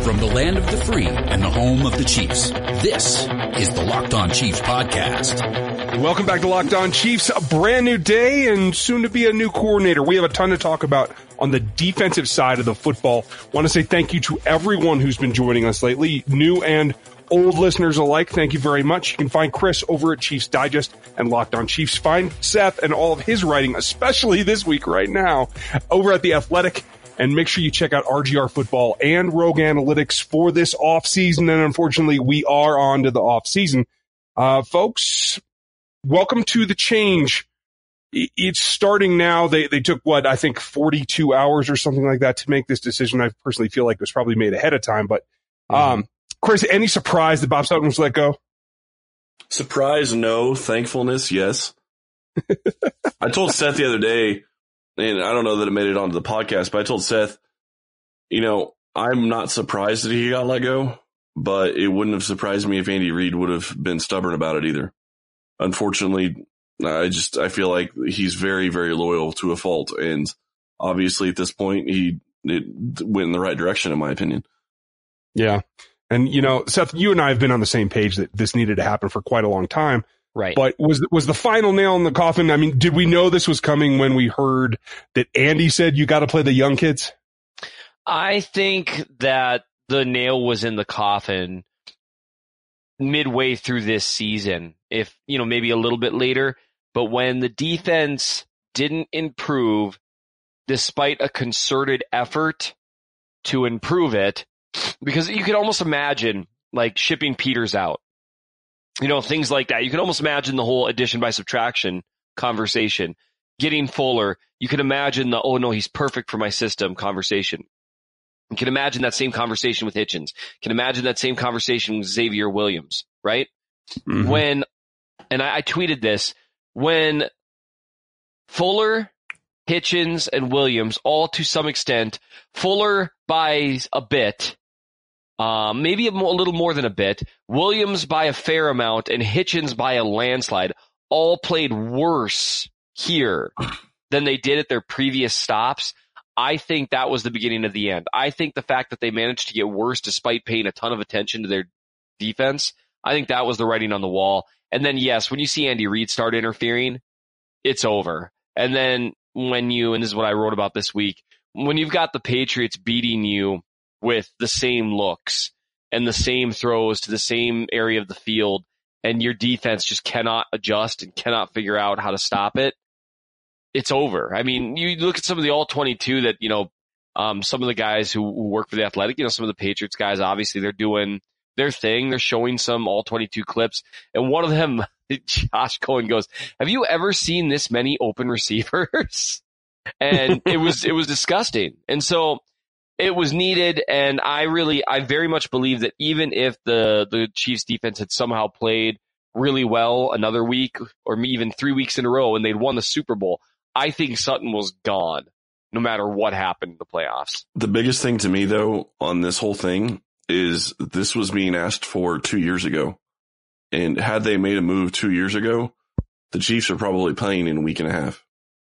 From the land of the free and the home of the Chiefs, this is the Locked On Chiefs podcast. Welcome back to Locked On Chiefs. A brand new day and soon to be a new coordinator. We have a ton to talk about on the defensive side of the football. Want to say thank you to everyone who's been joining us lately, new and old listeners alike. Thank you very much. You can find Chris over at Chiefs Digest and Locked On Chiefs. Find Seth and all of his writing, especially this week right now, over at The Athletic. And make sure you check out RGR Football and Rogue Analytics for this off season. And unfortunately, we are on to the off season. Folks, welcome to the change. It's starting now. They took I think 42 hours or something like that to make this decision. I personally feel like it was probably made ahead of time, but, Chris, any surprise that Bob Sutton was let go? Surprise, no. Thankfulness, yes. I told Seth the other day, and I don't know that it made it onto the podcast, but I told Seth, I'm not surprised that he got let go, but it wouldn't have surprised me if Andy Reid would have been stubborn about it either. Unfortunately, I feel like he's very, very loyal to a fault. And obviously at this point, it went in the right direction, in my opinion. Yeah. And, Seth, you and I have been on the same page that this needed to happen for quite a long time. Right. But was the final nail in the coffin? I mean, did we know this was coming when we heard that Andy said you got to play the young kids? I think that the nail was in the coffin midway through this season, if, maybe a little bit later. But when the defense didn't improve, despite a concerted effort to improve it, because you could almost imagine like shipping Peters out. Things like that. You can almost imagine the whole addition by subtraction conversation. Getting Fuller, you can imagine the, oh no, he's perfect for my system conversation. You can imagine that same conversation with Hitchens. You can imagine that same conversation with Xavier Williams, right? Mm-hmm. I tweeted this, when Fuller, Hitchens, and Williams, all to some extent, Fuller buys a bit, maybe a little more than a bit, Williams by a fair amount, and Hitchens by a landslide, all played worse here than they did at their previous stops. I think that was the beginning of the end. I think the fact that they managed to get worse despite paying a ton of attention to their defense, I think that was the writing on the wall. And then, yes, when you see Andy Reid start interfering, it's over. And then and this is what I wrote about this week, when you've got the Patriots beating you with the same looks and the same throws to the same area of the field, and your defense just cannot adjust and cannot figure out how to stop it, it's over. I mean, you look at some of the all-22 that, some of the guys who work for The Athletic, some of the Patriots guys, obviously they're doing their thing. They're showing some all-22 clips. And one of them, Josh Cohen, goes, have you ever seen this many open receivers? And it was disgusting. And so it was needed, and I very much believe that even if the Chiefs defense had somehow played really well another week or even 3 weeks in a row and they'd won the Super Bowl, I think Sutton was gone no matter what happened in the playoffs. The biggest thing to me, though, on this whole thing is this was being asked for 2 years ago. And had they made a move 2 years ago, the Chiefs are probably playing in a week and a half.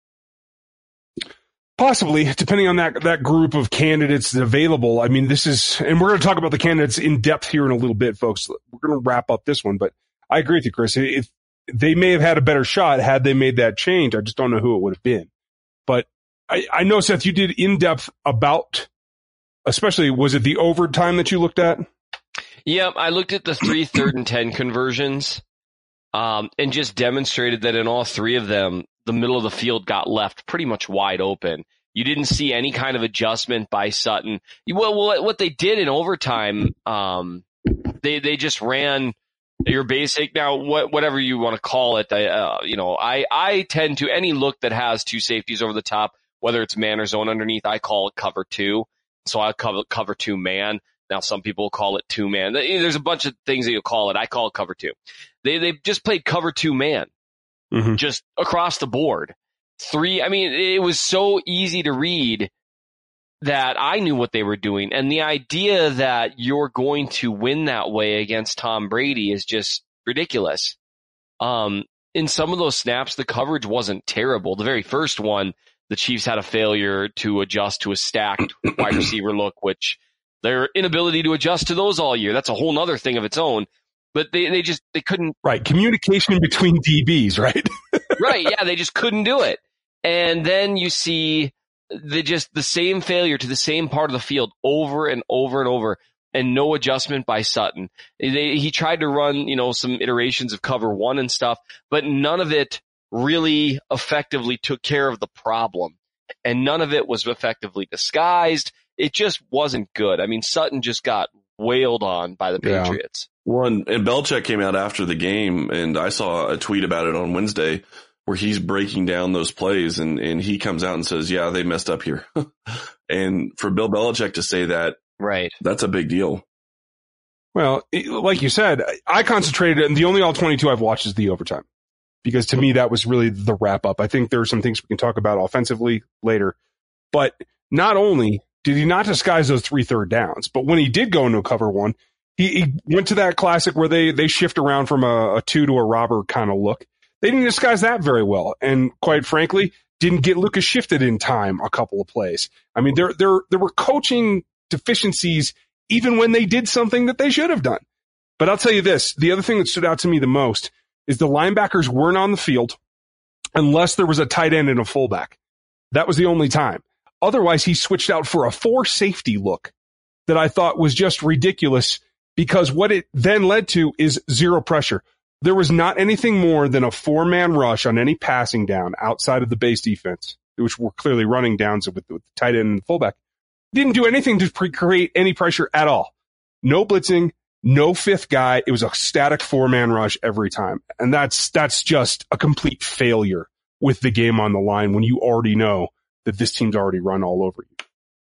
Possibly, depending on that group of candidates available. I mean, and we're going to talk about the candidates in depth here in a little bit, folks. We're going to wrap up this one, but I agree with you, Chris. If they may have had a better shot had they made that change. I just don't know who it would have been. But I know, Seth, you did in depth about, especially, was it the overtime that you looked at? Yeah, I looked at the 3 3rd and 10 conversions, and just demonstrated that in all 3 of them, the middle of the field got left pretty much wide open. You didn't see any kind of adjustment by Sutton. Well, what they did in overtime, they just ran your basic, now whatever you want to call it. I tend to, any look that has 2 safeties over the top, whether it's man or zone underneath, I call it cover 2. So I cover 2 man. Now some people call it 2 man. There's a bunch of things that you'll call it. I call it cover 2. They just played cover 2 man. Mm-hmm. Just across the board. 3, I mean, it was so easy to read that I knew what they were doing. And the idea that you're going to win that way against Tom Brady is just ridiculous. In some of those snaps, the coverage wasn't terrible. The very first one, the Chiefs had a failure to adjust to a stacked wide receiver look, which their inability to adjust to those all year. That's a whole nother thing of its own. But they couldn't. Right. Communication between DBs, right? Right. Yeah. They just couldn't do it. And then you see the same failure to the same part of the field over and over and over, and no adjustment by Sutton. He tried to run, some iterations of cover one and stuff, but none of it really effectively took care of the problem. And none of it was effectively disguised. It just wasn't good. I mean, Sutton just got wailed on by the Patriots. Well, and Belichick came out after the game, and I saw a tweet about it on Wednesday where he's breaking down those plays, and he comes out and says, yeah, they messed up here. And for Bill Belichick to say that, right, that's a big deal. Well, like you said, I concentrated, and the only all 22 I've watched is the overtime, because to me, that was really the wrap up. I think there are some things we can talk about offensively later, but not only did he not disguise those 3 third downs, but when he did go into cover one, he went to that classic where they shift around from a 2 to a robber kind of look. They didn't disguise that very well. And quite frankly, didn't get Lucas shifted in time a couple of plays. I mean, there were coaching deficiencies even when they did something that they should have done. But I'll tell you this, the other thing that stood out to me the most is the linebackers weren't on the field unless there was a tight end and a fullback. That was the only time. Otherwise, he switched out for a 4 safety look that I thought was just ridiculous, because what it then led to is 0 pressure. There was not anything more than a 4-man rush on any passing down outside of the base defense, which were clearly running downs with the tight end and the fullback. Didn't do anything to create any pressure at all. No blitzing, no 5th guy. It was a static 4-man rush every time. And that's just a complete failure with the game on the line when you already know that this team's already run all over you.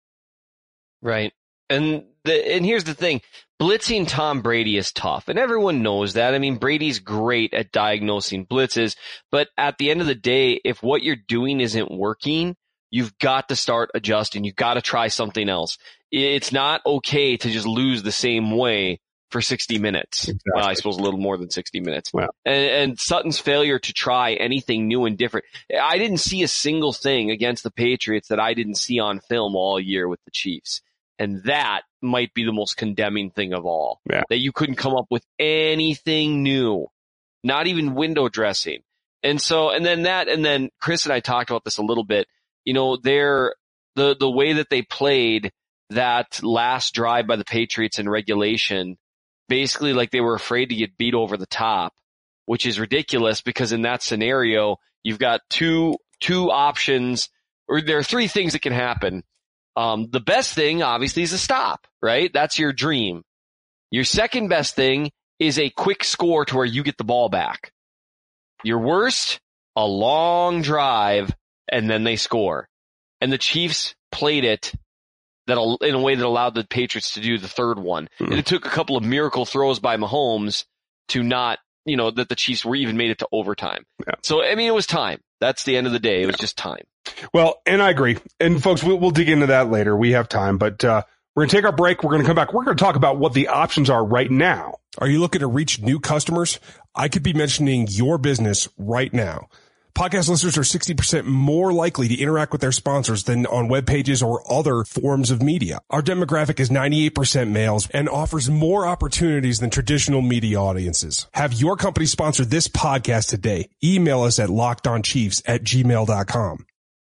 Right. And here's the thing. Blitzing Tom Brady is tough, and everyone knows that. I mean, Brady's great at diagnosing blitzes, but at the end of the day, if what you're doing isn't working, you've got to start adjusting. You've got to try something else. It's not okay to just lose the same way for 60 minutes. Exactly. Well, I suppose a little more than 60 minutes. Wow. And Sutton's failure to try anything new and different. I didn't see a single thing against the Patriots that I didn't see on film all year with the Chiefs. And that might be the most condemning thing of all. Yeah. That you couldn't come up with anything new, not even window dressing. And then Chris and I talked about this a little bit. The way that they played that last drive by the Patriots in regulation, basically like they were afraid to get beat over the top, which is ridiculous, because in that scenario, you've got two options, or there are 3 things that can happen. The best thing, obviously, is a stop, right? That's your dream. Your second best thing is a quick score to where you get the ball back. Your worst, a long drive, and then they score. And the Chiefs played it in a way that allowed the Patriots to do the third one. Mm-hmm. And it took a couple of miracle throws by Mahomes to not, that the Chiefs were even made it to overtime. Yeah. So, I mean, it was time. That's the end of the day. It was just time. Well, and I agree. And folks, we'll dig into that later. We have time, but we're going to take our break. We're going to come back. We're going to talk about what the options are right now. Are you looking to reach new customers? I could be mentioning your business right now. Podcast listeners are 60% more likely to interact with their sponsors than on web pages or other forms of media. Our demographic is 98% males and offers more opportunities than traditional media audiences. Have your company sponsor this podcast today. Email us at lockedonchiefs@gmail.com.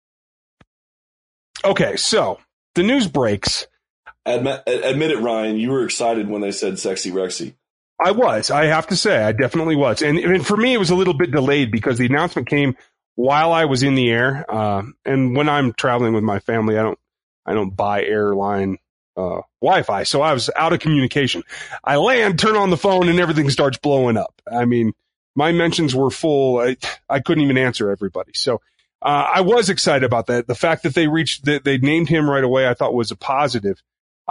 Okay, so the news breaks. Admit it, Ryan. You were excited when they said Sexy Rexy. I was. I have to say, I definitely was. And for me, it was a little bit delayed because the announcement came while I was in the air. And when I'm traveling with my family, I don't buy airline Wi-Fi. So I was out of communication. I land, turn on the phone, and everything starts blowing up. I mean, my mentions were full. I couldn't even answer everybody. So I was excited about that. The fact that they named him right away, I thought was a positive.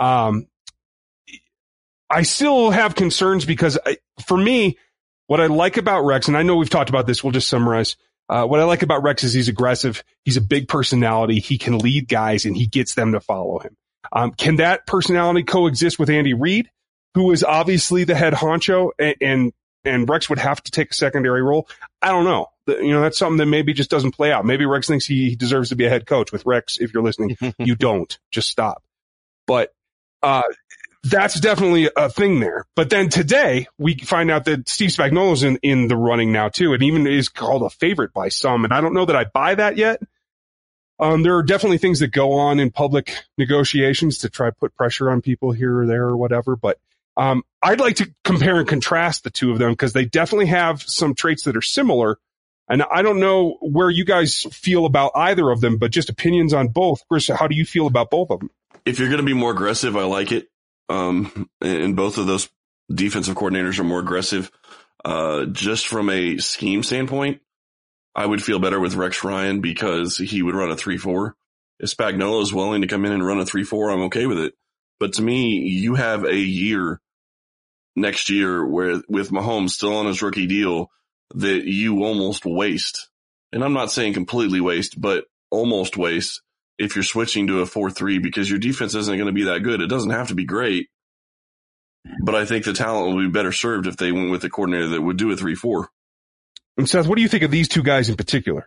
I still have concerns because for me, what I like about Rex, and I know we've talked about this, we'll just summarize. What I like about Rex is he's aggressive. He's a big personality. He can lead guys and he gets them to follow him. Can that personality coexist with Andy Reid, who is obviously the head honcho, and Rex would have to take a secondary role? I don't know. That's something that maybe just doesn't play out. Maybe Rex thinks he deserves to be a head coach. With Rex, if you're listening, you don't. Just stop. But that's definitely a thing there. But then today we find out that Steve Spagnuolo's in the running now too, and even is called a favorite by some. And I don't know that I buy that yet. There are definitely things that go on in public negotiations to try to put pressure on people here or there or whatever. But I'd like to compare and contrast the two of them because they definitely have some traits that are similar. And I don't know where you guys feel about either of them, but just opinions on both. Chris, how do you feel about both of them? If you're going to be more aggressive, I like it. And both of those defensive coordinators are more aggressive. Just from a scheme standpoint, I would feel better with Rex Ryan because he would run a 3-4. If Spagnuolo is willing to come in and run a 3-4, I'm okay with it. But to me, you have a year next year where with Mahomes still on his rookie deal that you almost waste. And I'm not saying completely waste, but almost waste if you're switching to a 4-3 because your defense isn't going to be that good. It doesn't have to be great. But I think the talent will be better served if they went with a coordinator that would do a 3-4. And Seth, what do you think of these two guys in particular?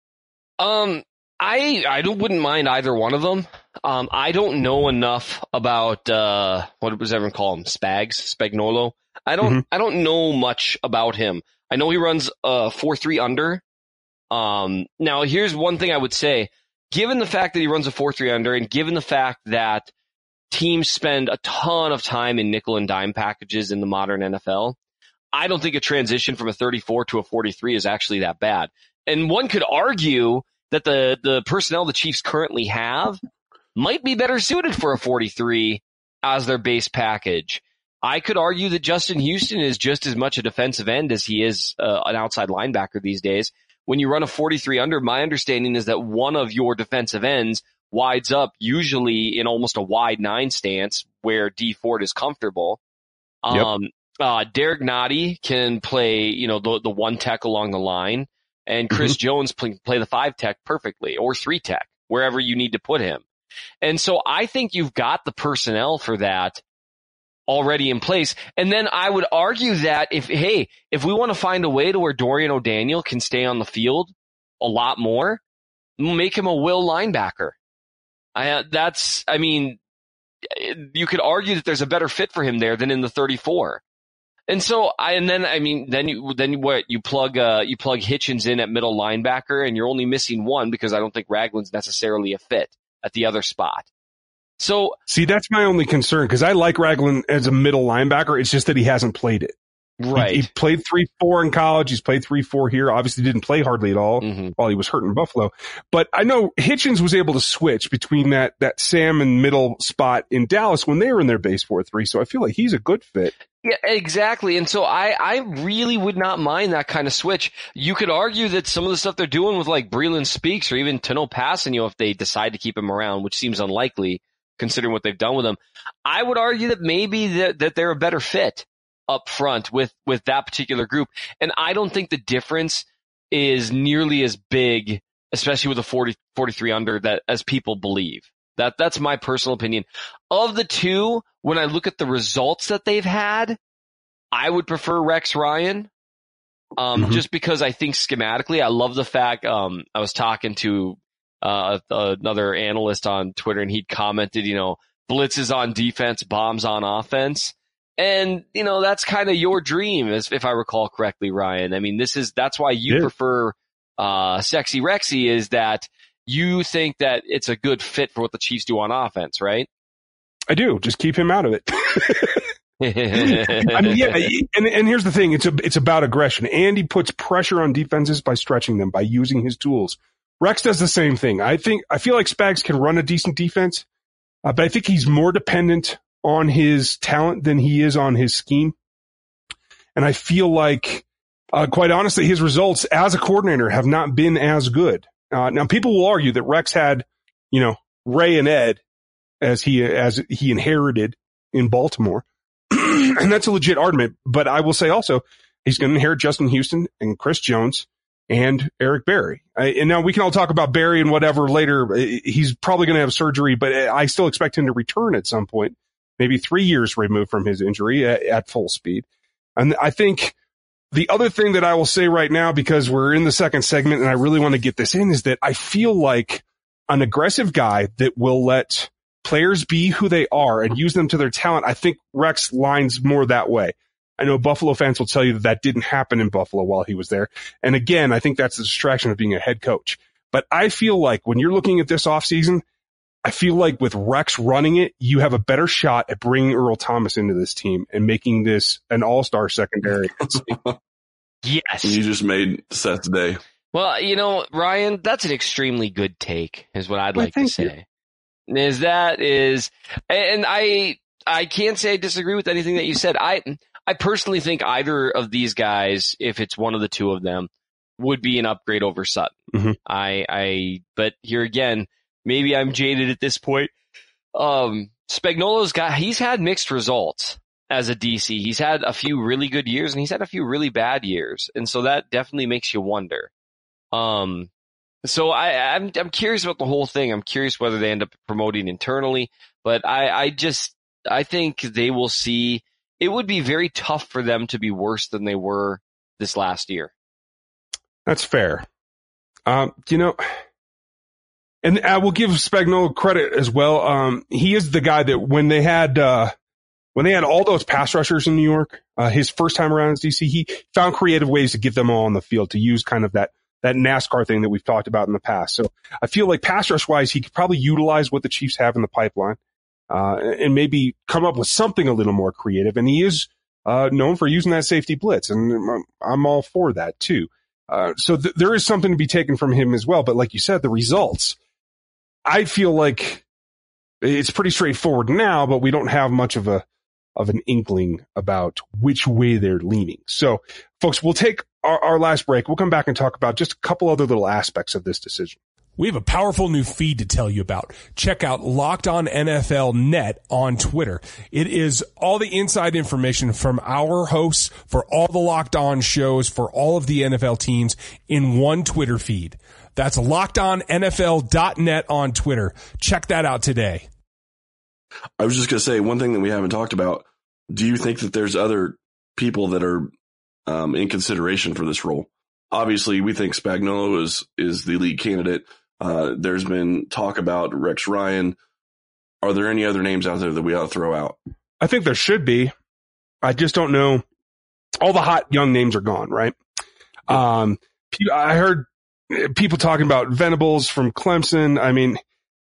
I wouldn't mind either one of them. I don't know enough about, what does everyone call him? Spagnuolo. I don't know much about him. I know he runs a 4-3 under. Now here's one thing I would say. Given the fact that he runs a 4-3 under and given the fact that teams spend a ton of time in nickel and dime packages in the modern NFL, I don't think a transition from a 34 to a 43 is actually that bad. And one could argue that the personnel the Chiefs currently have might be better suited for a 43 as their base package. I could argue that Justin Houston is just as much a defensive end as he is an outside linebacker these days. When you run a 43 under, my understanding is that one of your defensive ends wides up usually in almost a wide 9 stance where D Ford is comfortable. Yep. Derek Nottie can play, the 1 tech along the line, and Chris Jones play the 5 tech perfectly, or 3 tech, wherever you need to put him. And so I think you've got the personnel for that already in place. And then I would argue that if we want to find a way to where Dorian O'Daniel can stay on the field a lot more, make him a will linebacker. You could argue that there's a better fit for him there than in the 34. And so then you plug Hitchens in at middle linebacker and you're only missing one because I don't think Ragland's necessarily a fit at the other spot. So see, that's my only concern because I like Ragland as a middle linebacker. It's just that he hasn't played it. Right. He played 3-4 in college. He's played 3-4 here. Obviously didn't play hardly at all while he was hurt in Buffalo. But I know Hitchens was able to switch between that Sam and middle spot in Dallas when they were in their base 4-3. So I feel like he's a good fit. Yeah, exactly. And so I really would not mind that kind of switch. You could argue that some of the stuff they're doing with like Breeland Speaks or even Tano Passanio, if they decide to keep him around, which seems unlikely considering what they've done with him, I would argue that maybe that they're a better fit up front with that particular group. And I don't think the difference is nearly as big, especially with a 43 under, that as people believe. That's my personal opinion. Of the two, when I look at the results that they've had, I would prefer Rex Ryan. Just because I think schematically, I love the fact, I was talking to another analyst on Twitter and he'd commented, blitzes on defense, bombs on offense. And, that's kind of your dream, if I recall correctly, Ryan. I mean, that's why you prefer, Sexy Rexy, is that you think that it's a good fit for what the Chiefs do on offense, right? I do. Just keep him out of it. I mean, yeah. And here's the thing. It's about aggression. Andy puts pressure on defenses by stretching them, by using his tools. Rex does the same thing. I feel like Spags can run a decent defense, but I think he's more dependent on his talent than he is on his scheme. And I feel like, quite honestly, his results as a coordinator have not been as good. Now people will argue that Rex had, Ray and Ed as he inherited in Baltimore. And that's a legit argument, but I will say also he's going to inherit Justin Houston and Chris Jones and Eric Berry. And now we can all talk about Berry and whatever later. He's probably going to have surgery, but I still expect him to return at some point. Maybe 3 years removed from his injury at full speed. And I think the other thing that I will say right now, because we're in the second segment and I really want to get this in, is that I feel like an aggressive guy that will let players be who they are and use them to their talent, I think Rex lines more that way. I know Buffalo fans will tell you that didn't happen in Buffalo while he was there. And again, I think that's the distraction of being a head coach. But I feel like when you're looking at this offseason, I feel like with Rex running it, you have a better shot at bringing Earl Thomas into this team and making this an all-star secondary. Yes. You just made Seth's day. Well, Ryan, that's an extremely good take, is what I'd like to say. And I can't say I disagree with anything that you said. I personally think either of these guys, if it's one of the two of them, would be an upgrade over Sutton. Mm-hmm. But here again, maybe I'm jaded at this point. Spagnuolo's he's had mixed results as a DC. He's had a few really good years and he's had a few really bad years. And so that definitely makes you wonder. So I'm curious about the whole thing. I'm curious whether they end up promoting internally, but I think they will see. It would be very tough for them to be worse than they were this last year. That's fair. And I will give Spagnuolo credit as well. He is the guy that when they had all those pass rushers in New York, his first time around as DC, he found creative ways to get them all on the field, to use kind of that NASCAR thing that we've talked about in the past. So I feel like pass rush wise, he could probably utilize what the Chiefs have in the pipeline. And maybe come up with something a little more creative. And he is known for using that safety blitz, and I'm all for that too. So there is something to be taken from him as well. But like you said, the results, I feel like it's pretty straightforward now, but we don't have much of an inkling about which way they're leaning. So folks, we'll take our last break. We'll come back and talk about just a couple other little aspects of this decision. We have a powerful new feed to tell you about. Check out Locked On NFL Net on Twitter. It is all the inside information from our hosts for all the Locked On shows for all of the NFL teams in one Twitter feed. That's LockedOnNFL.net on Twitter. Check that out today. I was just going to say one thing that we haven't talked about. Do you think that there's other people that are in consideration for this role? Obviously, we think Spagnuolo is the lead candidate. There's been talk about Rex Ryan. Are there any other names out there that we ought to throw out? I think there should be. I just don't know. All the hot young names are gone, right? I heard people talking about Venables from Clemson. I mean,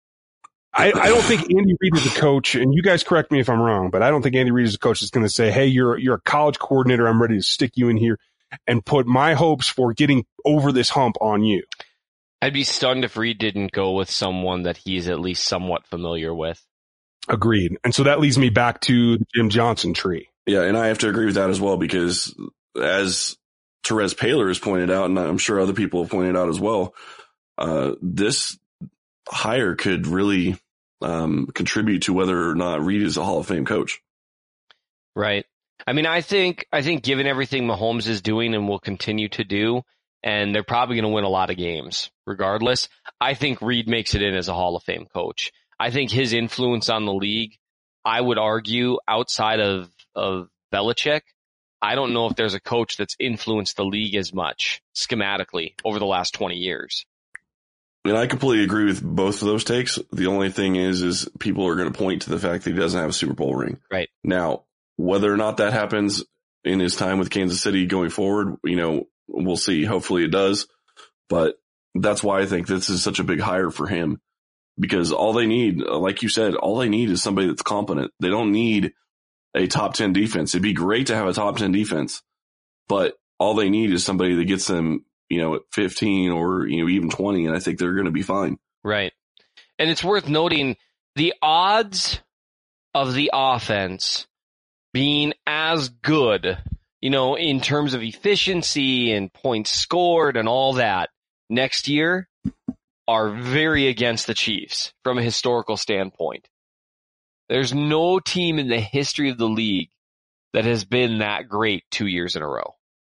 I don't think Andy Reid is a coach, and you guys correct me if I'm wrong, but I don't think Andy Reid is a coach that's going to say, hey, you're a college coordinator. I'm ready to stick you in here and put my hopes for getting over this hump on you. I'd be stunned if Reid didn't go with someone that he's at least somewhat familiar with. Agreed. And so that leads me back to the Jim Johnson tree. Yeah, and I have to agree with that as well, because as Terez Paylor has pointed out, and I'm sure other people have pointed out as well, this hire could really contribute to whether or not Reid is a Hall of Fame coach. Right. I mean, I think given everything Mahomes is doing and will continue to do, and they're probably going to win a lot of games regardless, I think Reid makes it in as a Hall of Fame coach. I think his influence on the league, I would argue, outside of Belichick, I don't know if there's a coach that's influenced the league as much schematically over the last 20 years. And I completely agree with both of those takes. The only thing is people are going to point to the fact that he doesn't have a Super Bowl ring. Right. Now, whether or not that happens in his time with Kansas City going forward, we'll see. Hopefully it does. But that's why I think this is such a big hire for him, because all they need, like you said, all they need is somebody that's competent. They don't need a top 10 defense. It'd be great to have a top 10 defense, but all they need is somebody that gets them, at 15 or, even 20. And I think they're going to be fine. Right. And it's worth noting the odds of the offense being as good, in terms of efficiency and points scored and all that next year are very against the Chiefs from a historical standpoint. There's no team in the history of the league that has been that great 2 years in a row.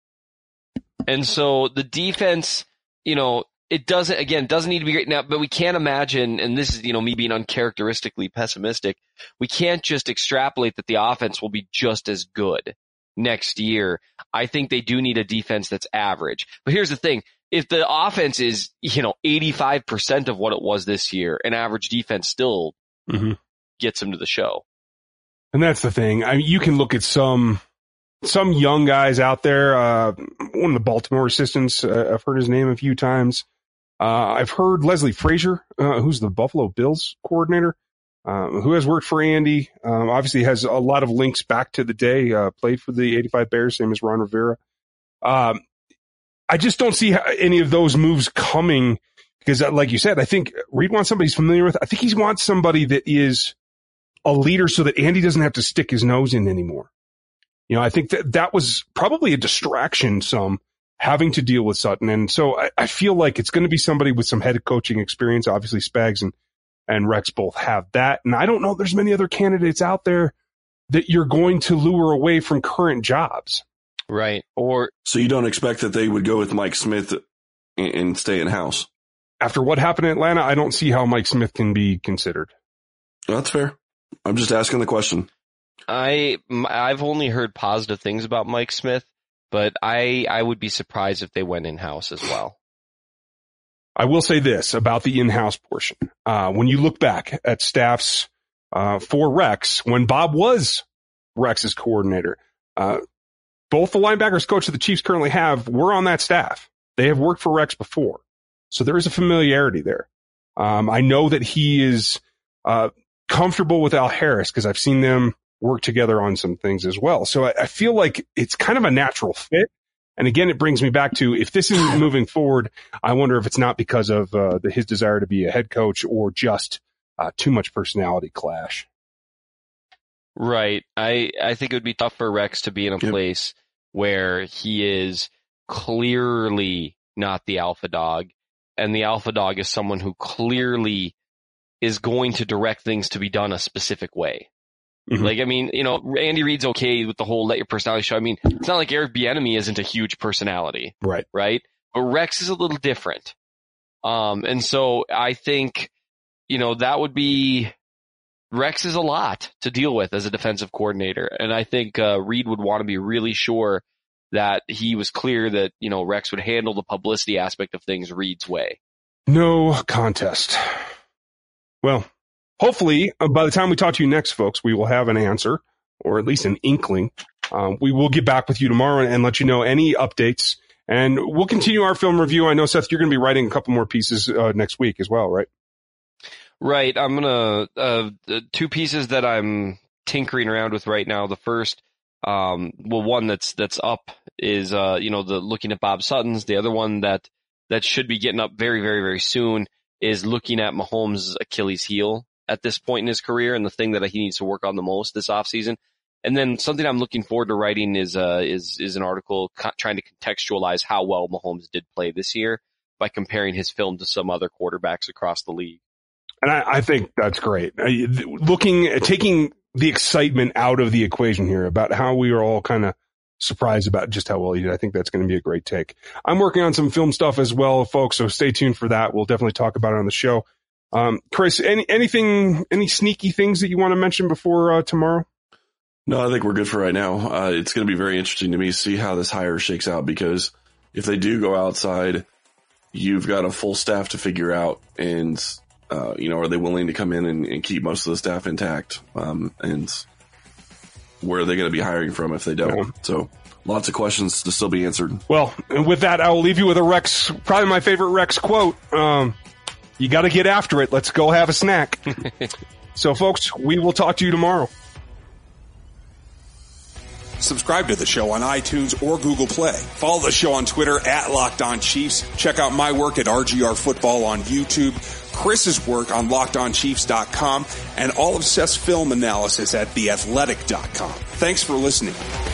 And so the defense, it doesn't need to be great now, but we can't imagine, and this is, me being uncharacteristically pessimistic, we can't just extrapolate that the offense will be just as good next year. I think they do need a defense that's average. But here's the thing. If the offense is, 85% of what it was this year, an average defense still gets him to the show. And that's the thing. I mean, you can look at some young guys out there. One of the Baltimore assistants, I've heard his name a few times. I've heard Leslie Frazier, who's the Buffalo Bills coordinator, who has worked for Andy. Obviously has a lot of links back to the day, played for the 85 Bears, same as Ron Rivera. I just don't see any of those moves coming because, like you said, I think Reid wants somebody he's familiar with. I think he wants somebody that is a leader so that Andy doesn't have to stick his nose in anymore. You know, I think that was probably a distraction, having to deal with Sutton. And so I feel like it's going to be somebody with some head coaching experience. Obviously, Spags and Rex both have that. And I don't know if there's many other candidates out there that you're going to lure away from current jobs. Right. So you don't expect that they would go with Mike Smith and stay in-house? After what happened in Atlanta, I don't see how Mike Smith can be considered. That's fair. I'm just asking the question. I've only heard positive things about Mike Smith, but I would be surprised if they went in-house as well. I will say this about the in-house portion. When you look back at staffs for Rex, when Bob was Rex's coordinator, both the linebackers coach that the Chiefs currently have were on that staff. They have worked for Rex before. So there is a familiarity there. I know that he is comfortable with Al Harris because I've seen them work together on some things as well. So I feel like it's kind of a natural fit. And again, it brings me back to if this isn't moving forward, I wonder if it's not because of his desire to be a head coach or just too much personality clash. Right. I think it would be tough for Rex to be in a place where he is clearly not the alpha dog, and the alpha dog is someone who clearly is going to direct things to be done a specific way. Mm-hmm. Like, I mean, you know, Andy Reid's okay with the whole let your personality show. I mean, it's not like Eric Bieniemy isn't a huge personality. Right. Right. But Rex is a little different. And so I think, you know, that would be, Rex is a lot to deal with as a defensive coordinator. And I think, Reid would want to be really sure that he was clear that, you know, Rex would handle the publicity aspect of things Reid's way. No contest. Well, hopefully, by the time we talk to you next, folks, we will have an answer, or at least an inkling. We will get back with you tomorrow and let you know any updates. And we'll continue our film review. I know, Seth, you're going to be writing a couple more pieces next week as well, right? Right. I'm going to, two pieces that I'm tinkering around with right now. The first, one that's up is, you know, the looking at Bob Sutton's. The other one that should be getting up very, very, very soon is looking at Mahomes' Achilles heel at this point in his career and the thing that he needs to work on the most this offseason. And then something I'm looking forward to writing is an article trying to contextualize how well Mahomes did play this year by comparing his film to some other quarterbacks across the league. And I think that's great. Taking the excitement out of the equation here about how we are all kind of surprised about just how well he did. I think that's going to be a great take. I'm working on some film stuff as well, folks, so stay tuned for that. We'll definitely talk about it on the show. Chris, any sneaky things that you want to mention before tomorrow? No, I think we're good for right now. It's going to be very interesting to me to see how this hire shakes out, because if they do go outside, you've got a full staff to figure out, and you know, are they willing to come in and keep most of the staff intact? And where are they going to be hiring from if they don't? Yeah. So lots of questions to still be answered. Well, and with that, I will leave you with a Rex, probably my favorite Rex quote. You got to get after it. Let's go have a snack. So folks, we will talk to you tomorrow. Subscribe to the show on iTunes or Google Play. Follow the show on Twitter at Locked On Chiefs. Check out my work at RGR Football on YouTube, Chris's work on LockedOnChiefs.com, and all of Seth's film analysis at TheAthletic.com. Thanks for listening.